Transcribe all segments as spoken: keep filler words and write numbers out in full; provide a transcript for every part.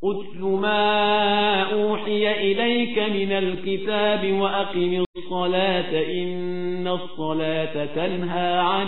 اتل ما اوحی الیک من الكتاب واقم الصلاة ان الصلاة تنہى عن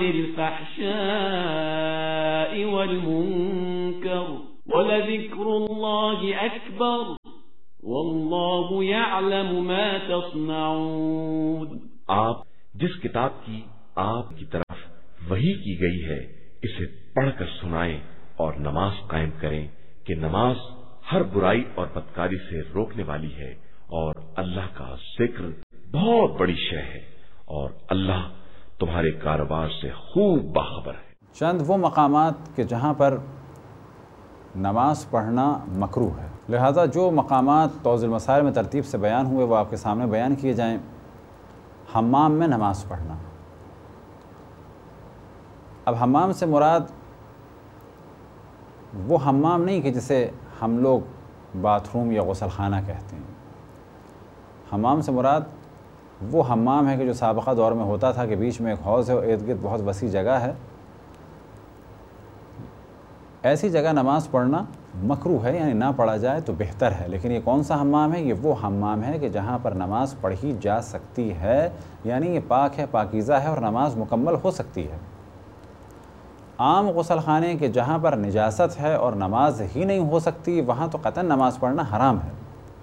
الفحشاء والمنکر ولذکر اللہ اکبر واللہ یعلم ما تصنعون۔ آپ جس کتاب کی آپ کی طرف وحی کی گئی ہے اسے پڑھ کر سنائیں اور نماز قائم کریں کہ نماز ہر برائی اور بدکاری سے روکنے والی ہے، اور اللہ کا ذکر بہت بڑی شے ہے، اور اللہ تمہارے کاروبار سے خوب باخبر ہے۔ چند وہ مقامات کہ جہاں پر نماز پڑھنا مکروہ ہے، لہذا جو مقامات توضیح المسائل میں ترتیب سے بیان ہوئے وہ آپ کے سامنے بیان کیے جائیں۔ حمام میں نماز پڑھنا، اب حمام سے مراد وہ حمام نہیں کہ جسے ہم لوگ باتھ روم یا غسل خانہ کہتے ہیں۔ حمام سے مراد وہ حمام ہے کہ جو سابقہ دور میں ہوتا تھا کہ بیچ میں ایک حوض ہے اور ارد گرد بہت وسیع جگہ ہے، ایسی جگہ نماز پڑھنا مکروہ ہے، یعنی نہ پڑھا جائے تو بہتر ہے۔ لیکن یہ کون سا حمام ہے؟ یہ وہ حمام ہے کہ جہاں پر نماز پڑھی جا سکتی ہے، یعنی یہ پاک ہے، پاکیزہ ہے اور نماز مکمل ہو سکتی ہے۔ عام غسل خانے کے جہاں پر نجاست ہے اور نماز ہی نہیں ہو سکتی، وہاں تو قطعاً نماز پڑھنا حرام ہے۔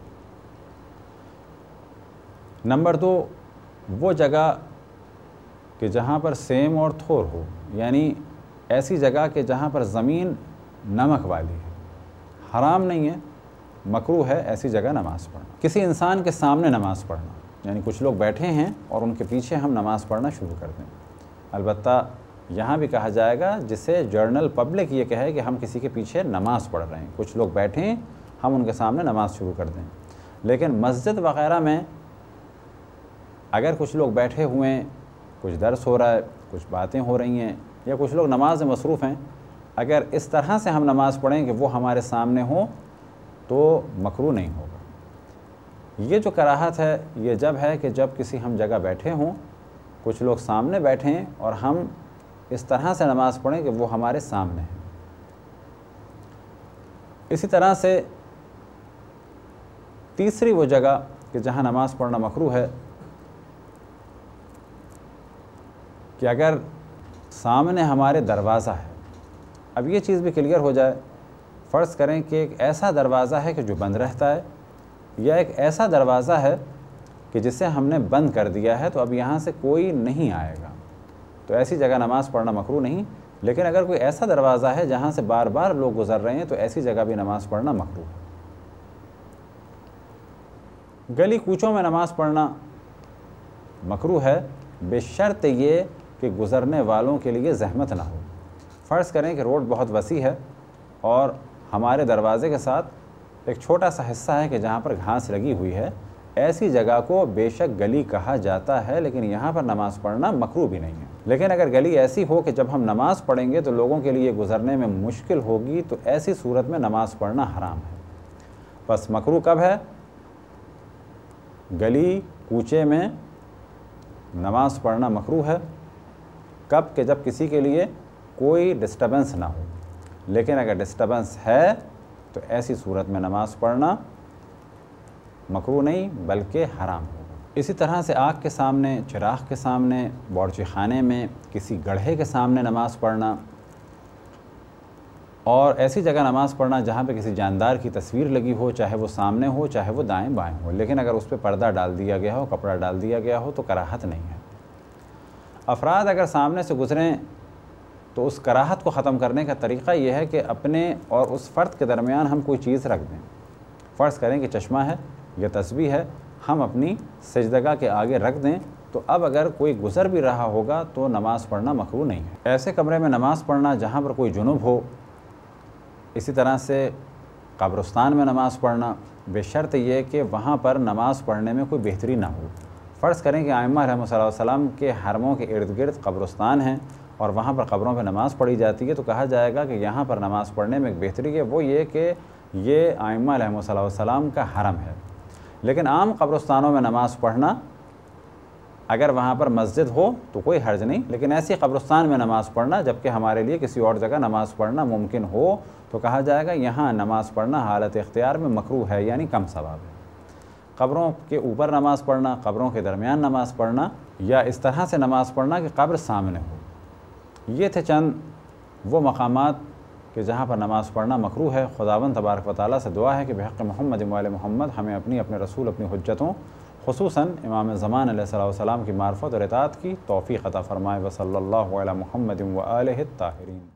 نمبر دو، وہ جگہ کہ جہاں پر سیم اور تھور ہو، یعنی ایسی جگہ کہ جہاں پر زمین نمک والی ہے، حرام نہیں ہے، مکروہ ہے ایسی جگہ نماز پڑھنا۔ کسی انسان کے سامنے نماز پڑھنا، یعنی کچھ لوگ بیٹھے ہیں اور ان کے پیچھے ہم نماز پڑھنا شروع کر دیں۔ البتہ یہاں بھی کہا جائے گا جسے جرنل پبلک یہ کہے کہ ہم کسی کے پیچھے نماز پڑھ رہے ہیں، کچھ لوگ بیٹھے ہیں ہم ان کے سامنے نماز شروع کر دیں۔ لیکن مسجد وغیرہ میں اگر کچھ لوگ بیٹھے ہوئے ہیں، کچھ درس ہو رہا ہے، کچھ باتیں ہو رہی ہیں یا کچھ لوگ نماز میں مصروف ہیں، اگر اس طرح سے ہم نماز پڑھیں کہ وہ ہمارے سامنے ہوں تو مکروہ نہیں ہوگا۔ یہ جو کراہت ہے یہ جب ہے کہ جب کسی ہم جگہ بیٹھے ہوں، کچھ لوگ سامنے بیٹھے ہیں اور ہم اس طرح سے نماز پڑھیں کہ وہ ہمارے سامنے ہیں۔ اسی طرح سے تیسری وہ جگہ کہ جہاں نماز پڑھنا مکروہ ہے کہ اگر سامنے ہمارے دروازہ ہے، اب یہ چیز بھی کلیئر ہو جائے، فرض کریں کہ ایک ایسا دروازہ ہے کہ جو بند رہتا ہے، یا ایک ایسا دروازہ ہے کہ جسے ہم نے بند کر دیا ہے تو اب یہاں سے کوئی نہیں آئے گا، تو ایسی جگہ نماز پڑھنا مکروہ نہیں۔ لیکن اگر کوئی ایسا دروازہ ہے جہاں سے بار بار لوگ گزر رہے ہیں تو ایسی جگہ بھی نماز پڑھنا مکروہ ہے۔ گلی کوچوں میں نماز پڑھنا مکروہ ہے بشرط یہ کہ گزرنے والوں کے لیے زحمت نہ ہو۔ فرض کریں کہ روڈ بہت وسیع ہے اور ہمارے دروازے کے ساتھ ایک چھوٹا سا حصہ ہے کہ جہاں پر گھاس لگی ہوئی ہے، ایسی جگہ کو بے شک گلی کہا جاتا ہے، لیکن یہاں پر نماز پڑھنا مکروہ بھی نہیں ہے۔ لیکن اگر گلی ایسی ہو کہ جب ہم نماز پڑھیں گے تو لوگوں کے لیے گزرنے میں مشکل ہوگی تو ایسی صورت میں نماز پڑھنا حرام ہے۔ بس مکروہ کب ہے؟ گلی کوچے میں نماز پڑھنا مکروہ ہے کب کہ جب کسی کے لیے کوئی ڈسٹربنس نہ ہو، لیکن اگر ڈسٹربنس ہے تو ایسی صورت میں نماز پڑھنا مکروہ نہیں بلکہ حرام ہوگا۔ اسی طرح سے آگ کے سامنے، چراغ کے سامنے، باورچی خانے میں، کسی گڑھے کے سامنے نماز پڑھنا، اور ایسی جگہ نماز پڑھنا جہاں پہ کسی جاندار کی تصویر لگی ہو، چاہے وہ سامنے ہو چاہے وہ دائیں بائیں ہو، لیکن اگر اس پہ پردہ ڈال دیا گیا ہو، کپڑا ڈال دیا گیا ہو تو کراہت نہیں ہے۔ افراد اگر سامنے سے گزریں تو اس کراہت کو ختم کرنے کا طریقہ یہ ہے کہ اپنے اور اس فرد کے درمیان ہم کوئی چیز رکھ دیں۔ فرض کریں کہ چشمہ ہے یا تسبیح ہے، ہم اپنی سجدگاہ کے آگے رکھ دیں، تو اب اگر کوئی گزر بھی رہا ہوگا تو نماز پڑھنا مکروہ نہیں ہے۔ ایسے کمرے میں نماز پڑھنا جہاں پر کوئی جنوب ہو، اسی طرح سے قبرستان میں نماز پڑھنا بشرط یہ کہ وہاں پر نماز پڑھنے میں کوئی بہتری نہ ہو۔ فرض کریں کہ ائمہ رحمۃ اللہ علیہ وسلم کے حرموں کے ارد گرد قبرستان ہیں اور وہاں پر قبروں پہ نماز پڑھی جاتی ہے، تو کہا جائے گا کہ یہاں پر نماز پڑھنے میں ایک بہتری ہے، وہ یہ کہ یہ ائمہ رحمۃ اللہ علیہ وسلم کا حرم ہے۔ لیکن عام قبرستانوں میں نماز پڑھنا اگر وہاں پر مسجد ہو تو کوئی حرج نہیں، لیکن ایسی قبرستان میں نماز پڑھنا جبکہ ہمارے لیے کسی اور جگہ نماز پڑھنا ممکن ہو تو کہا جائے گا یہاں نماز پڑھنا حالت اختیار میں مکروہ ہے، یعنی کم ثواب ہے۔ قبروں کے اوپر نماز پڑھنا، قبروں کے درمیان نماز پڑھنا، یا اس طرح سے نماز پڑھنا کہ قبر سامنے ہو، یہ تھے چند وہ مقامات کہ جہاں پر نماز پڑھنا مکروہ ہے۔ خداوند تبارک و تعالیٰ سے دعا ہے کہ بحق محمد و آل محمد ہمیں اپنی اپنے رسول اپنی حجتوں خصوصاً امام زمان علیہ الصلوۃ والسلام کی معرفت اور اطاعت کی توفیق عطا فرمائے۔ وصلی اللہ علی محمد و آلہ الطاہرین۔